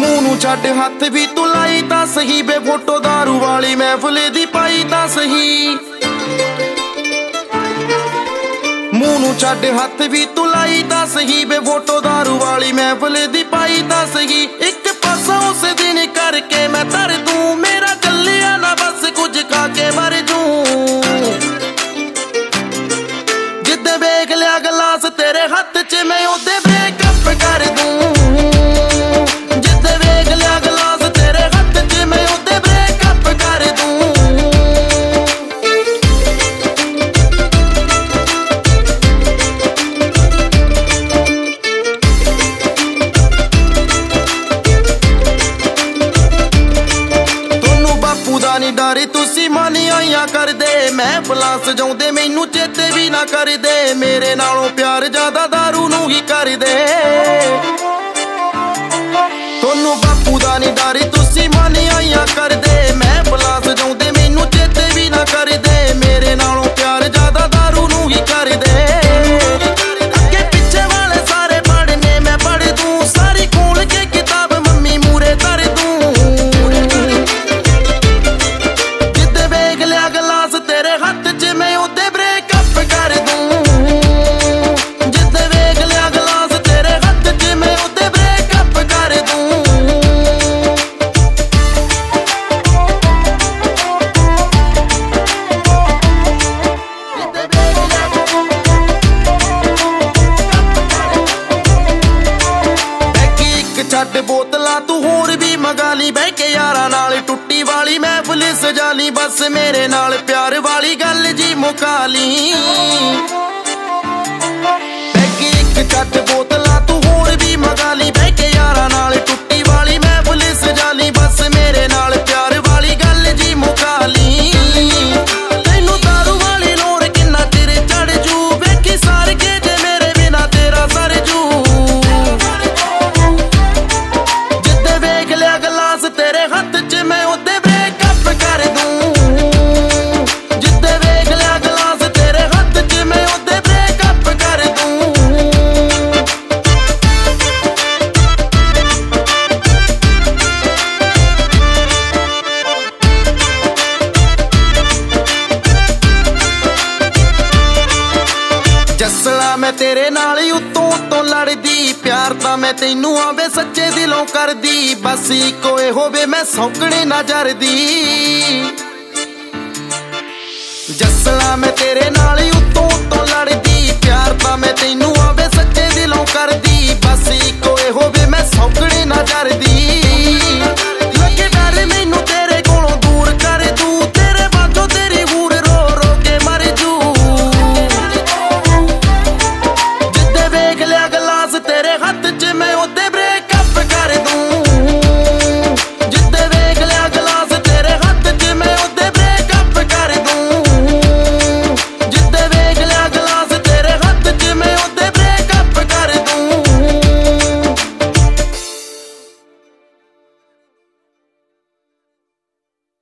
ਮੂੰਹ ਨੂੰ ਛੱਡ ਹੱਥ ਵੀ ਤੂੰ ਲਾਈ ਤਾਂ ਸਹੀ ਬੇ ਫੋਟੋ ਦਾਰੂ ਵਾਲੀ ਮਹਿਫਲ ਦੀ ਪਾਈ ਤਾਂ ਸਹੀ ਮੂੰਹ ਨੂੰ ਛੱਡ ਹੱਥ ਵੀ ਤੂੰ ਲਾਈ ਤਾਂ ਸਹੀ ਬੇ ਫੋਟੋ ਦਾਰੂ ਵਾਲੀ ਮਹਿਫਲ ਦੀ ਪਾਈ ਤਾਂ ਸਹੀ ਇੱਕ ਪਾਸਾ ਉਸ ਦਿਨ ਕਰਕੇ ਮੈਂ ਧਰ ਦੂੰ ਮੇਰਾ ਚੱਲਿਆ ਨਾ ਬਸ ਕੁਝ ਖਾ ਕੇ ਮਰ ਜੂੰ ਜਿੱਦੇ ਵੇਖ ਲਿਆ ਗਲਾਸ ਤੇਰੇ ਹੱਥ 'ਚ ਮੈਂ ਉਹਦੇ ਬ੍ਰੇਕਅਪ ਕਰ ਦੂੰ ਡਾਰੀ ਤੁਸੀਂ ਮਾਨੀ ਆਈਆਂ ਕਰਦੇ ਮਹਿਫਲਾਂ ਸਜਾਉਂਦੇ ਮੈਨੂੰ ਚੇਤੇ ਵੀ ਨਾ ਕਰਦੇ ਮੇਰੇ ਨਾਲੋਂ ਪਿਆਰ ਜ਼ਿਆਦਾ ਦਾਰੂ ਨੂੰ ਹੀ ਕਰਦੇ ਤੁਹਾਨੂੰ ਬਾਪੂ ਦਾ ਨਹੀਂ ਡਾਰੀ ਤੁਸੀਂ ਮਾਨੀ ਆਈਆਂ ਕਰਦੇ ਮਹਿਫਲਾਂ ਸਜਾਉਂਦੇ ਮੈਨੂੰ ਚੇਤੇ ਵੀ ਨਾ ਕਰਦੇ ਮੇਰੇ ਨਾਲੋਂ ਪਿਆਰ ਜ਼ਿਆਦਾ ਦਾਰੂ ਨੂੰ ਹੀ ਕਰਦੇ ਅੱਗੇ ਪਿੱਛੇ ਵਾਲੇ ਸਾਰੇ ਪੜ੍ਹਨੇ ਮੈਂ ਪੜ੍ਹ ਦੂੰ ਸਾਰੀ ਖੋਲ ਕੇ ਕਿਤਾਬ ਮੰਮੀ ਮੂਰੇ ਧਰ ਦੂੰ ਤੇਰੇ ਹੱਥ 'ਚ ਮੈਂ ਉਹਦੇ ਬ੍ਰੇਕਅਪ ਕਰ ਦੂੰ ਜਿੱਦੇ ਵੇਖ ਲਿਆ ਗਲਾਸ ਤੇਰੇ ਹੱਥ 'ਚ ਮੈਂ ਉਹਦੇ ਬ੍ਰੇਕਅਪ ਕਰ ਦੂੰ ਬੈਕੀ ਇੱਕ ਛੱਡ ਬੋਤਲਾਂ ਤੂੰ ਹੋਰ ਵੀ ਮੰਗਾ ਲਈ ਬਹਿ ਕੇ ਯਾਰਾਂ ਨਾਲ ਟੁੱਟੀ ਵਾਲੀ ਮਹਿਫਲ ਸਜਾ ਲਈ ਬਸ ਮੇਰੇ ਨਾਲ ਪਿਆਰ ਵਾਲੀ ਗੱਲ ਜੀ ਮੁਕਾ ਲਈ ਬੈਗੀ ਇੱਕ ਛੱਡ ਬੋਤਲਾਂ ਤੂੰ ਹੋਰ ਵੀ ਮੰਗਾ ਲਈ ਬਹਿ ਕੇ ਯਾਰਾਂ ਨਾਲ ਟੁੱਟੀ ਵਾਲੀ ਮਹਿਫਲ ਸਜਾ ਲਈ ਬਸ ਮੇਰੇ ਨਾਲ ਪਿਆਰ ਵਾਲੀ ਗੱਲ ਜੀ ਮੁਕਾ ਲਈ ਤੈਨੂੰ ਦਾਰੂ ਵਾਲੀ ਲੋੜ ਕਿੰਨਾ ਚਿਰ ਚੜ ਜੂ ਵੇਖੀ ਸਾਰ ਕੇ ਜੇ ਮੇਰੇ ਬਿਨਾ ਤੇਰਾ ਸਰ ਜੂ ਜਿੱਦੇ ਵੇਖ ਲਿਆ ਗਲਾਸ ਤੇਰੇ ਹੱਥ 'ਚ ਮੈਂ ਉਹਦੇ ਬ੍ਰੇਕਅਪ ਕਰ ਦੂੰ ਜਿੱਦੇ ਵੇਖ ਲਿਆ ਗਲਾਸ ਤੇਰੇ ਹੱਥ 'ਚ ਮੈਂ ਉਹਦੇ ਬ੍ਰੇਕਅਪ ਕਰ ਦੂੰ ਜੱਸਲਾ ਮੈਂ ਤੇਰੇ ਨਾਲ ਹੀ ਉੱਤੋਂ ਲੜਦੀ ਪਿਆਰ ਤਾਂ ਮੈਂ ਤੈਨੂੰ ਆਵੇ ਸੱਚੇ ਦਿਲੋਂ ਕਰਦੀ ਬਸ ਇੱਕੋ ਏ ਹੋਵੇ ਮੈਂ ਸੌਕਣੇ ਨਜ਼ਰ ਦੀ ਜੱਸਲਾ ਮੈਂ ਤੇਰੇ ਨਾਲ ਹੀ ਉੱਤੋਂ ਲੜਦੀ ਪਿਆਰ ਤਾਂ ਮੈਂ ਤੈਨੂੰ